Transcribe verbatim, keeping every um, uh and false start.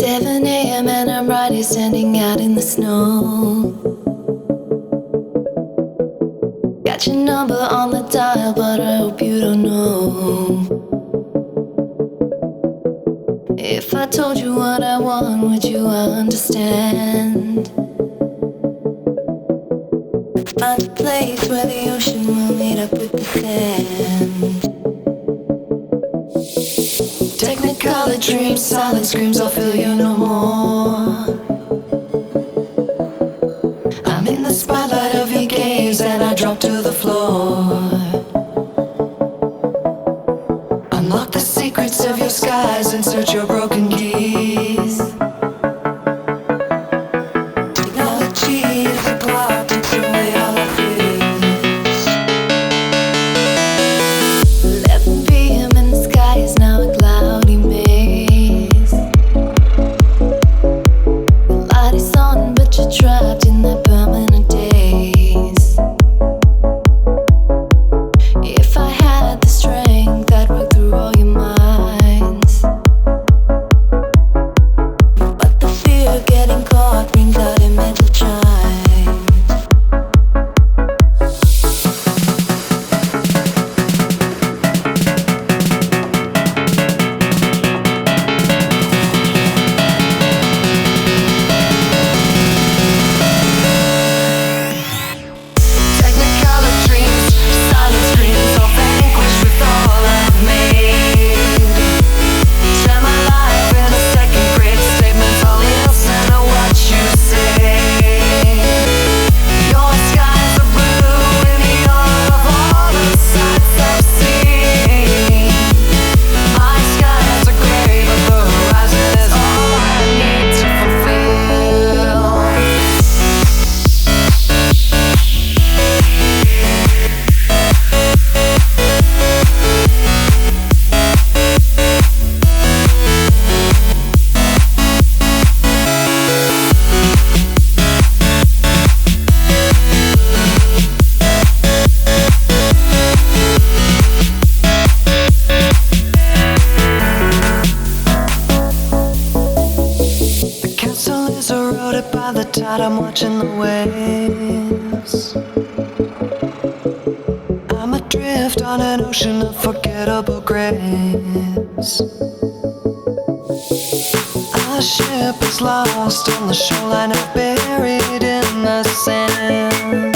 seven a m and I'm right here standing out in the snow. Got your number on the dial, but I hope you don't know. If I told you what I want, would you understand? Find a place where the ocean will meet up with the sand. Technicolor dreams, silent screams, I'll feel you no more. I'm in the spotlight of your gaze and I drop to the floor. Unlock the secrets of your skies and search your broken keys. Technology is a clock to throw away all our fears. eleven p m and the sky is now a cloudy maze. The light is on, but you're trapped in that permanent daze. If I had the strength, I'd work through all your minds. But the fear of getting caught brings out a mental chimes. Technicolor dreams, silent screams, all vanquished with all I've made. Spend my life in a second grade statements, I'll listen to what you say. Your skies are blue in the order of all the sights I've seen. My skies are gray, but the horizon is all I need to fulfill. The castle is eroded by the tide, I'm watching the waves. I'm adrift on an ocean of forgettable grace. Our ship is lost on the shoreline and buried in the sand.